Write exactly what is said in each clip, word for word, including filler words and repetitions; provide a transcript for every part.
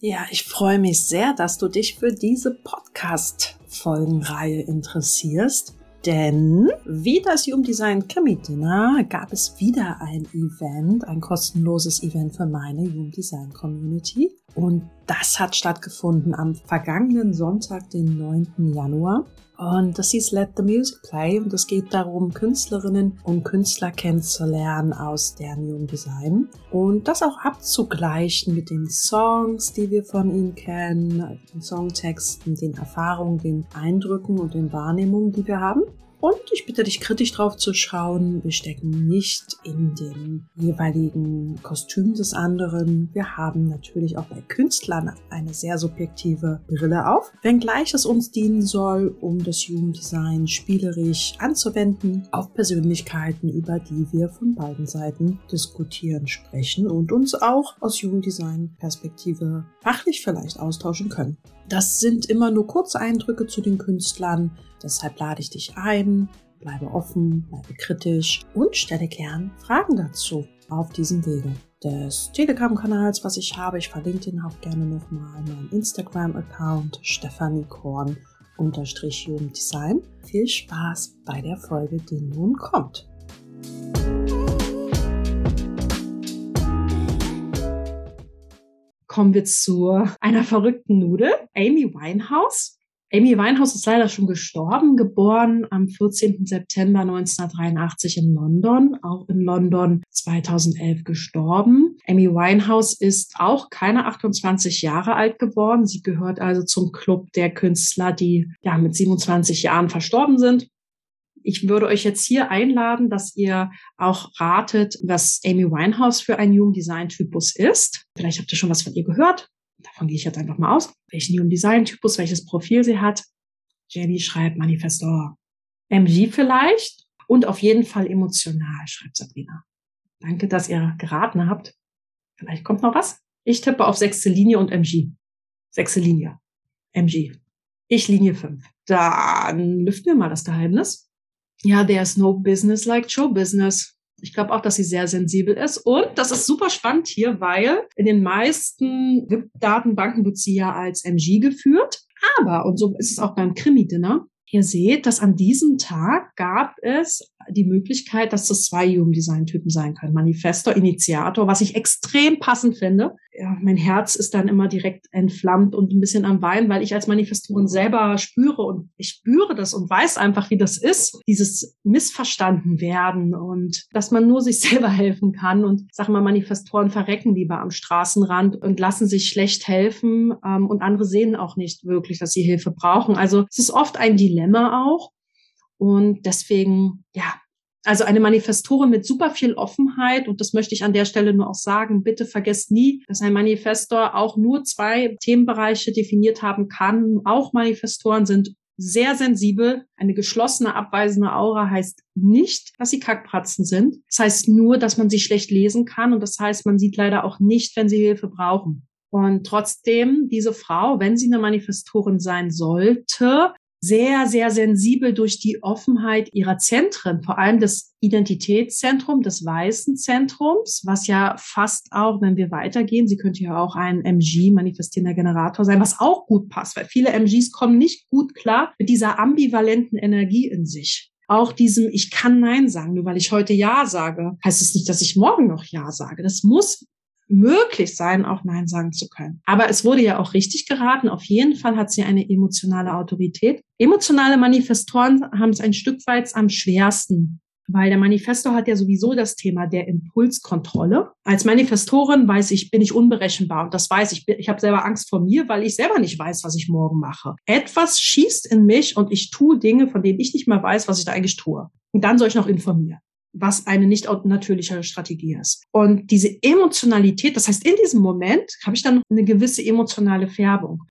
Ja, ich freue mich sehr, dass du dich für diese Podcast-Folgenreihe interessierst. Denn wie das Human Design Krimi Dinner gab es wieder ein Event, ein kostenloses Event für meine Human Design Community. Und das hat stattgefunden am vergangenen Sonntag, den neunten Januar. Und das hieß Let the Music Play und es geht darum, Künstlerinnen und Künstler kennenzulernen aus deren Human Design und das auch abzugleichen mit den Songs, die wir von ihnen kennen, den Songtexten, den Erfahrungen, den Eindrücken und den Wahrnehmungen, die wir haben. Und ich bitte dich, kritisch drauf zu schauen. Wir stecken nicht in dem jeweiligen Kostüm des anderen. Wir haben natürlich auch bei Künstlern eine sehr subjektive Brille auf, wenngleich es uns dienen soll, um das Human Design spielerisch anzuwenden auf Persönlichkeiten, über die wir von beiden Seiten diskutieren, sprechen und uns auch aus Human Design Perspektive fachlich vielleicht austauschen können. Das sind immer nur kurze Eindrücke zu den Künstlern. Deshalb lade ich dich ein, bleibe offen, bleibe kritisch und stelle gern Fragen dazu auf diesem Wege des Telegram-Kanals, was ich habe. Ich verlinke den auch gerne nochmal, meinen Instagram-Account Stefanie Korn unterstrich Human Design. Viel Spaß bei der Folge, die nun kommt. Kommen wir zu einer verrückten Nudel, Amy Winehouse. Amy Winehouse ist leider schon gestorben, geboren am vierzehnten September neunzehnhundertdreiundachtzig in London, auch in London zweitausendelf gestorben. Amy Winehouse ist auch keine achtundzwanzig Jahre alt geworden. Sie gehört also zum Club der Künstler, die ja mit siebenundzwanzig Jahren verstorben sind. Ich würde euch jetzt hier einladen, dass ihr auch ratet, was Amy Winehouse für ein Human Design Typus ist. Vielleicht habt ihr schon was von ihr gehört. Davon gehe ich jetzt einfach mal aus. Welchen Human Design Typus, welches Profil sie hat. Jenny schreibt Manifestor. M G vielleicht und auf jeden Fall emotional, schreibt Sabrina. Danke, dass ihr geraten habt. Vielleicht kommt noch was. Ich tippe auf sechste Linie und M G. Sechste Linie. M G. Ich Linie fünf. Dann lüften wir mal das Geheimnis. Ja, there's no business like show business. Ich glaube auch, dass sie sehr sensibel ist. Und das ist super spannend hier, weil in den meisten W I P-Datenbanken wird sie ja als M G geführt. Aber, und so ist es auch beim Krimi-Dinner, ihr seht, dass an diesem Tag gab es die Möglichkeit, dass das zwei Human Design Typen sein können. Manifestor, Initiator, was ich extrem passend finde. Ja, mein Herz ist dann immer direkt entflammt und ein bisschen am Weinen, weil ich als Manifestorin selber spüre und ich spüre das und weiß einfach, wie das ist, dieses missverstanden werden und dass man nur sich selber helfen kann. Und sag mal, Manifestoren verrecken lieber am Straßenrand und lassen sich schlecht helfen ähm, und andere sehen auch nicht wirklich, dass sie Hilfe brauchen. Also es ist oft ein Dilemma auch. Und deswegen, ja, also eine Manifestorin mit super viel Offenheit, und das möchte ich an der Stelle nur auch sagen, bitte vergesst nie, dass ein Manifestor auch nur zwei Themenbereiche definiert haben kann. Auch Manifestoren sind sehr sensibel. Eine geschlossene, abweisende Aura heißt nicht, dass sie Kackpratzen sind. Das heißt nur, dass man sie schlecht lesen kann, und das heißt, man sieht leider auch nicht, wenn sie Hilfe brauchen. Und trotzdem, diese Frau, wenn sie eine Manifestorin sein sollte, sehr, sehr sensibel durch die Offenheit ihrer Zentren, vor allem das Identitätszentrum, des weißen Zentrums, was ja fast auch, wenn wir weitergehen, sie könnte ja auch ein M G, manifestierender Generator sein, was auch gut passt, weil viele M Gs kommen nicht gut klar mit dieser ambivalenten Energie in sich. Auch diesem, ich kann Nein sagen, nur weil ich heute Ja sage, heißt es nicht, dass ich morgen noch Ja sage. Das muss möglich sein, auch Nein sagen zu können. Aber es wurde ja auch richtig geraten. Auf jeden Fall hat sie eine emotionale Autorität. Emotionale Manifestoren haben es ein Stück weit am schwersten, weil der Manifestor hat ja sowieso das Thema der Impulskontrolle. Als Manifestorin weiß ich, bin ich unberechenbar, und das weiß ich. Ich habe selber Angst vor mir, weil ich selber nicht weiß, was ich morgen mache. Etwas schießt in mich und ich tue Dinge, von denen ich nicht mal weiß, was ich da eigentlich tue. Und dann soll ich noch informieren, was eine nicht natürliche Strategie ist. Und diese Emotionalität, das heißt, in diesem Moment habe ich dann eine gewisse emotionale Färbung. Und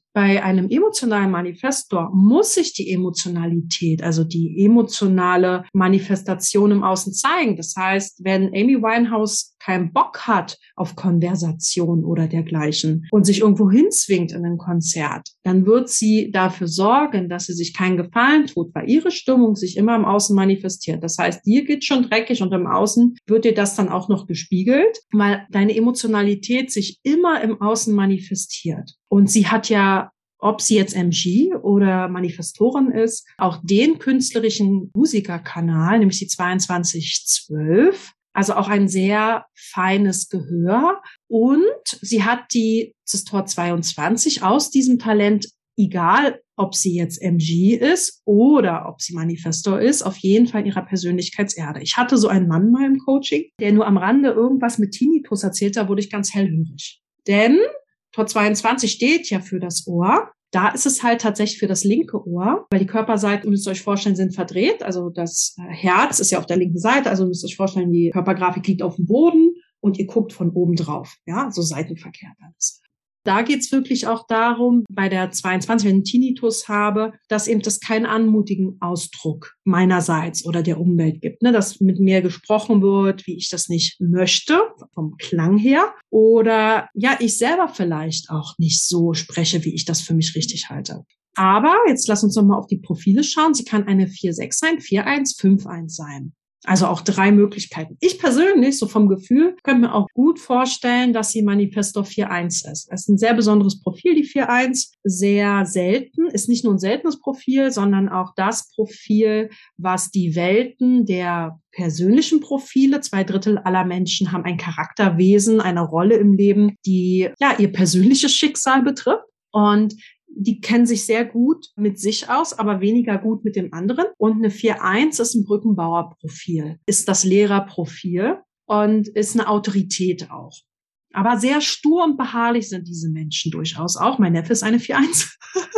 Bei einem emotionalen Manifestor muss sich die Emotionalität, also die emotionale Manifestation im Außen zeigen. Das heißt, wenn Amy Winehouse keinen Bock hat auf Konversation oder dergleichen und sich irgendwo hinzwingt in ein Konzert, dann wird sie dafür sorgen, dass sie sich keinen Gefallen tut, weil ihre Stimmung sich immer im Außen manifestiert. Das heißt, dir geht schon dreckig und im Außen wird dir das dann auch noch gespiegelt, weil deine Emotionalität sich immer im Außen manifestiert. Und sie hat ja, ob sie jetzt M G oder Manifestorin ist, auch den künstlerischen Musikerkanal, nämlich die zweiundzwanzig zwölf, also auch ein sehr feines Gehör. Und sie hat die, das ist Tor zweiundzwanzig, aus diesem Talent, egal ob sie jetzt M G ist oder ob sie Manifestor ist, auf jeden Fall in ihrer Persönlichkeitserde. Ich hatte so einen Mann mal im Coaching, der nur am Rande irgendwas mit Tinnitus erzählt, da wurde ich ganz hellhörig. Denn Tor zweiundzwanzig steht ja für das Ohr. Da ist es halt tatsächlich für das linke Ohr, weil die Körperseiten, müsst ihr euch vorstellen, sind verdreht. Also das Herz ist ja auf der linken Seite, also müsst ihr euch vorstellen, die Körpergrafik liegt auf dem Boden und ihr guckt von oben drauf. Ja, so seitenverkehrt alles. Da geht's wirklich auch darum, bei der zweiundzwanzig, wenn ich einen Tinnitus habe, dass eben das keinen anmutigen Ausdruck meinerseits oder der Umwelt gibt, ne? Dass mit mir gesprochen wird, wie ich das nicht möchte, vom Klang her. Oder ja, ich selber vielleicht auch nicht so spreche, wie ich das für mich richtig halte. Aber jetzt lass uns noch mal auf die Profile schauen. Sie kann eine vier sechs sein, vier eins, fünf eins sein. Also auch drei Möglichkeiten. Ich persönlich, so vom Gefühl, könnte mir auch gut vorstellen, dass sie Manifestor vier eins ist. Es ist ein sehr besonderes Profil, die vier eins. Sehr selten. Ist nicht nur ein seltenes Profil, sondern auch das Profil, was die Welten der persönlichen Profile, zwei Drittel aller Menschen haben ein Charakterwesen, eine Rolle im Leben, die ja ihr persönliches Schicksal betrifft. Und die kennen sich sehr gut mit sich aus, aber weniger gut mit dem anderen. Und eine vier eins ist ein Brückenbauerprofil, ist das Lehrerprofil und ist eine Autorität auch. Aber sehr stur und beharrlich sind diese Menschen durchaus auch. Mein Neffe ist eine vier eins.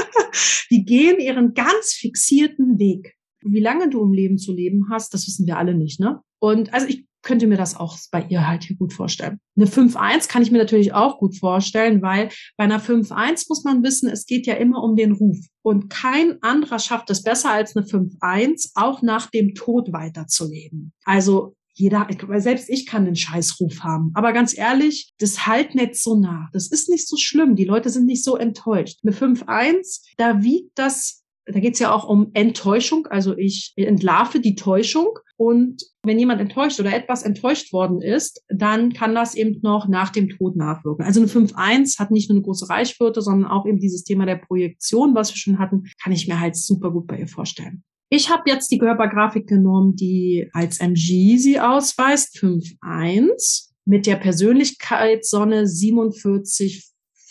Die gehen ihren ganz fixierten Weg. Wie lange du im Leben zu leben hast, das wissen wir alle nicht, ne? Und also ich könnte mir das auch bei ihr halt hier gut vorstellen. Eine fünf eins kann ich mir natürlich auch gut vorstellen, weil bei einer fünf eins muss man wissen, es geht ja immer um den Ruf. Und kein anderer schafft es besser als eine fünf eins, auch nach dem Tod weiterzuleben. Also jeder, selbst ich kann einen Scheißruf haben. Aber ganz ehrlich, das halt nicht so nach. Das ist nicht so schlimm. Die Leute sind nicht so enttäuscht. Eine fünf eins, da wiegt das, da geht's ja auch um Enttäuschung. Also ich entlarve die Täuschung. Und wenn jemand enttäuscht oder etwas enttäuscht worden ist, dann kann das eben noch nach dem Tod nachwirken. Also eine fünf eins hat nicht nur eine große Reichweite, sondern auch eben dieses Thema der Projektion, was wir schon hatten, kann ich mir halt super gut bei ihr vorstellen. Ich habe jetzt die Körpergrafik genommen, die als M G sie ausweist, fünf eins, mit der Persönlichkeitssonne siebenundvierzig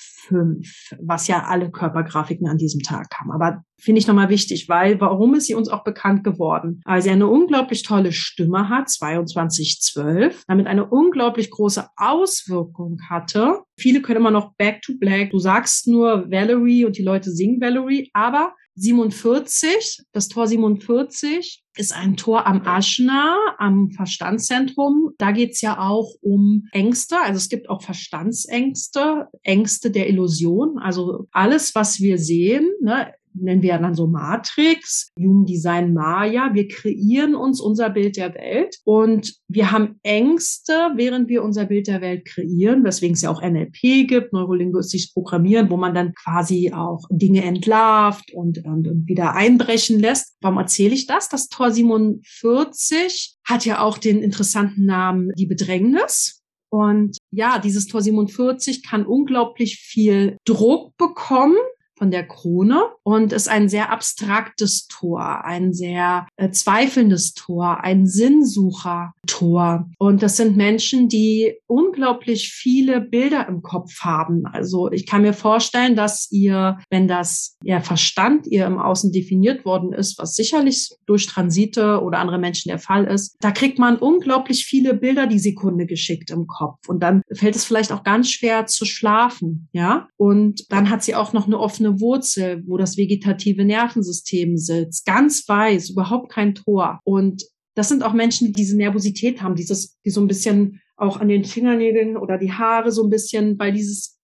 fünf, was ja alle Körpergrafiken an diesem Tag haben. Aber finde ich nochmal wichtig, weil warum ist sie uns auch bekannt geworden? Weil sie eine unglaublich tolle Stimme hat, zweiundzwanzig zwölf, damit eine unglaublich große Auswirkung hatte. Viele können immer noch Back to Black. Du sagst nur Valerie und die Leute singen Valerie, aber siebenundvierzig, das Tor siebenundvierzig ist ein Tor am Ajna, am Verstandszentrum. Da geht's ja auch um Ängste. Also es gibt auch Verstandsängste, Ängste der Illusion. Also alles, was wir sehen, ne, nennen wir dann so Matrix, Human Design Maya. Wir kreieren uns unser Bild der Welt und wir haben Ängste, während wir unser Bild der Welt kreieren, weswegen es ja auch N L P gibt, neurolinguistisches Programmieren, wo man dann quasi auch Dinge entlarvt und, und, und wieder einbrechen lässt. Warum erzähle ich das? Das Tor siebenundvierzig hat ja auch den interessanten Namen die Bedrängnis. Und ja, dieses Tor siebenundvierzig kann unglaublich viel Druck bekommen von der Krone und ist ein sehr abstraktes Tor, ein sehr äh, zweifelndes Tor, ein Sinnsucher-Tor. Und das sind Menschen, die unglaublich viele Bilder im Kopf haben. Also ich kann mir vorstellen, dass ihr, wenn das ihr Verstand ihr im Außen definiert worden ist, was sicherlich durch Transite oder andere Menschen der Fall ist, da kriegt man unglaublich viele Bilder die Sekunde geschickt im Kopf. Und dann fällt es vielleicht auch ganz schwer zu schlafen, ja. Und dann hat sie auch noch eine offene Wurzel, wo das vegetative Nervensystem sitzt, ganz weiß, überhaupt kein Tor. Und das sind auch Menschen, die diese Nervosität haben, dieses, die so ein bisschen auch an den Fingernägeln oder die Haare so ein bisschen, weil dieses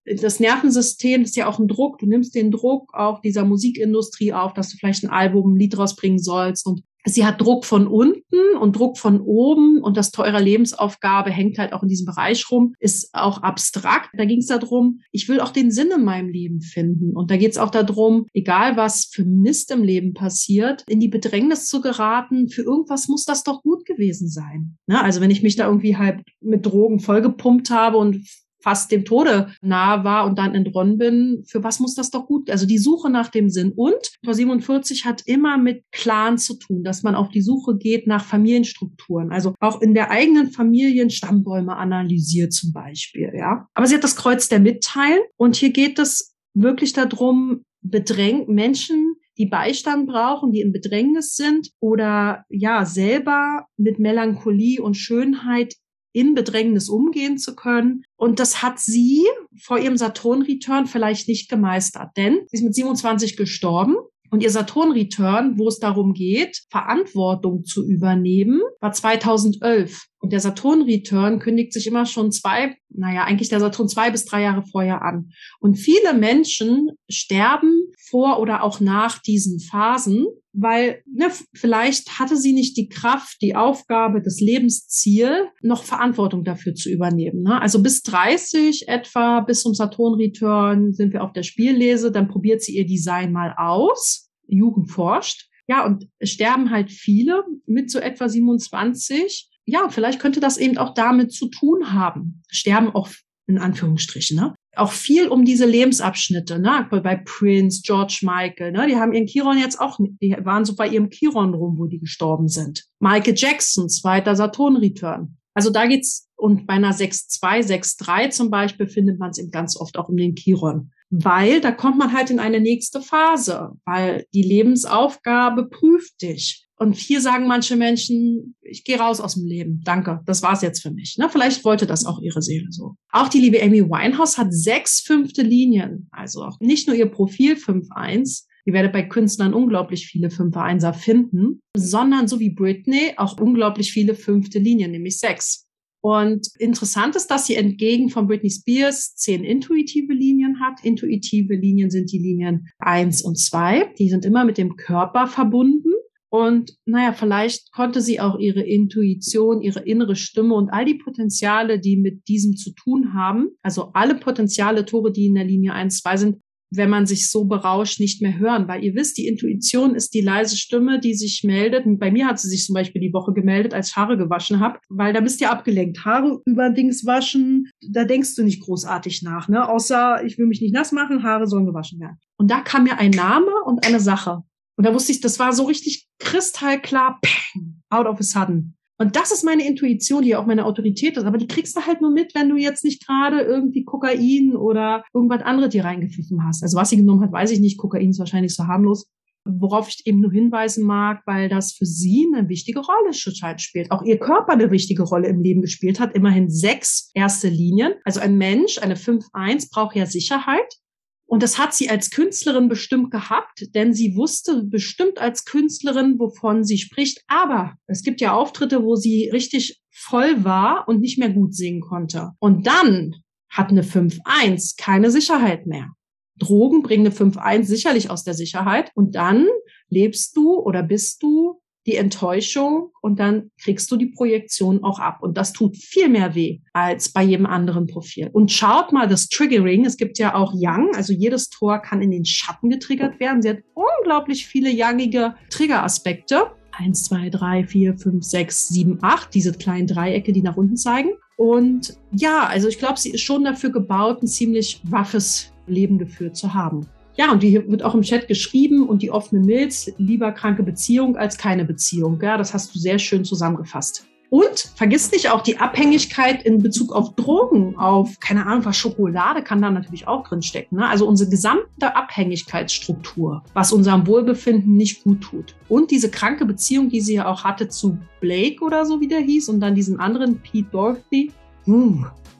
das Nervensystem ist ja auch ein Druck. Du nimmst den Druck auch dieser Musikindustrie auf, dass du vielleicht ein Album, ein Lied rausbringen sollst. Und sie hat Druck von unten und Druck von oben. Und das teure Lebensaufgabe hängt halt auch in diesem Bereich rum, ist auch abstrakt. Da ging es darum, ich will auch den Sinn in meinem Leben finden. Und da geht es auch darum, egal was für Mist im Leben passiert, in die Bedrängnis zu geraten, für irgendwas muss das doch gut gewesen sein. Ne? Also wenn ich mich da irgendwie halt mit Drogen vollgepumpt habe und fast dem Tode nahe war und dann entronnen bin, für was muss das doch gut? Also die Suche nach dem Sinn. Und siebenundvierzig hat immer mit Clan zu tun, dass man auf die Suche geht nach Familienstrukturen. Also auch in der eigenen Familie Stammbäume analysiert zum Beispiel. Ja. Aber sie hat das Kreuz der Mitteilen und hier geht es wirklich darum, bedrängt Menschen, die Beistand brauchen, die in Bedrängnis sind oder ja selber mit Melancholie und Schönheit in Bedrängnis umgehen zu können. Und das hat sie vor ihrem Saturn-Return vielleicht nicht gemeistert, denn sie ist mit siebenundzwanzig gestorben. Und ihr Saturn-Return, wo es darum geht, Verantwortung zu übernehmen, war zweitausendelf. Und der Saturn-Return kündigt sich immer schon zwei, naja, eigentlich der Saturn zwei bis drei Jahre vorher an. Und viele Menschen sterben vor oder auch nach diesen Phasen, weil ne, vielleicht hatte sie nicht die Kraft, die Aufgabe, das Lebensziel, noch Verantwortung dafür zu übernehmen. Ne? Also bis dreißig etwa, bis zum Saturn-Return sind wir auf der Spiellese, dann probiert sie ihr Design mal aus. Jugend forscht. Ja, und es sterben halt viele mit so etwa siebenundzwanzig. Ja, vielleicht könnte das eben auch damit zu tun haben. Sterben auch in Anführungsstrichen, ne? Auch viel um diese Lebensabschnitte, ne? Bei Prince, George Michael, ne? Die haben ihren Chiron jetzt auch, die waren so bei ihrem Chiron rum, wo die gestorben sind. Michael Jackson, zweiter Saturn-Return. Also da geht's, und bei einer sechs zwei, sechs drei zum Beispiel findet man es eben ganz oft auch um den Chiron. Weil da kommt man halt in eine nächste Phase, weil die Lebensaufgabe prüft dich. Und hier sagen manche Menschen, ich gehe raus aus dem Leben, danke, das war's jetzt für mich. Ne? Vielleicht wollte das auch ihre Seele so. Auch die liebe Amy Winehouse hat sechs fünfte Linien, also auch nicht nur ihr Profil fünf eins, ihr werdet bei Künstlern unglaublich viele fünf einser finden, sondern so wie Britney auch unglaublich viele fünfte Linien, nämlich sechs. Und interessant ist, dass sie entgegen von Britney Spears zehn intuitive Linien hat. Intuitive Linien sind die Linien eins und zwei. Die sind immer mit dem Körper verbunden. Und naja, vielleicht konnte sie auch ihre Intuition, ihre innere Stimme und all die Potenziale, die mit diesem zu tun haben, also alle Potenziale, Tore, die in der Linie eins, zwei sind, wenn man sich so berauscht, nicht mehr hören. Weil ihr wisst, die Intuition ist die leise Stimme, die sich meldet. Und bei mir hat sie sich zum Beispiel die Woche gemeldet, als ich Haare gewaschen habe, weil da bist du ja abgelenkt. Haare über Dings waschen, da denkst du nicht großartig nach, ne? Außer, ich will mich nicht nass machen, Haare sollen gewaschen werden. Und da kam mir ein Name und eine Sache. Und da wusste ich, das war so richtig kristallklar, peng, out of a sudden. Und das ist meine Intuition, die auch meine Autorität ist. Aber die kriegst du halt nur mit, wenn du jetzt nicht gerade irgendwie Kokain oder irgendwas anderes dir reingepfiffen hast. Also was sie genommen hat, weiß ich nicht. Kokain ist wahrscheinlich so harmlos. Worauf ich eben nur hinweisen mag, weil das für sie eine wichtige Rolle zurzeit spielt. Auch ihr Körper eine wichtige Rolle im Leben gespielt hat. Immerhin sechs erste Linien. Also ein Mensch, eine fünf eins, braucht ja Sicherheit. Und das hat sie als Künstlerin bestimmt gehabt, denn sie wusste bestimmt als Künstlerin, wovon sie spricht. Aber es gibt ja Auftritte, wo sie richtig voll war und nicht mehr gut singen konnte. Und dann hat eine fünf eins keine Sicherheit mehr. Drogen bringen eine fünf eins sicherlich aus der Sicherheit. Und dann lebst du oder bist du die Enttäuschung und dann kriegst du die Projektion auch ab. Und das tut viel mehr weh als bei jedem anderen Profil. Und schaut mal das Triggering. Es gibt ja auch Yang, also jedes Tor kann in den Schatten getriggert werden. Sie hat unglaublich viele yangige Triggeraspekte. Eins, zwei, drei, vier, fünf, sechs, sieben, acht. Diese kleinen Dreiecke, die nach unten zeigen. Und ja, also ich glaube, sie ist schon dafür gebaut, ein ziemlich roughes Leben geführt zu haben. Ja, und die wird auch im Chat geschrieben und die offene Milz, lieber kranke Beziehung als keine Beziehung. Ja, das hast du sehr schön zusammengefasst. Und vergiss nicht auch die Abhängigkeit in Bezug auf Drogen, auf, keine Ahnung, was Schokolade kann da natürlich auch drin stecken. Ne? Also unsere gesamte Abhängigkeitsstruktur, was unserem Wohlbefinden nicht gut tut. Und diese kranke Beziehung, die sie ja auch hatte zu Blake oder so, wie der hieß, und dann diesen anderen Pete Doherty. Uh,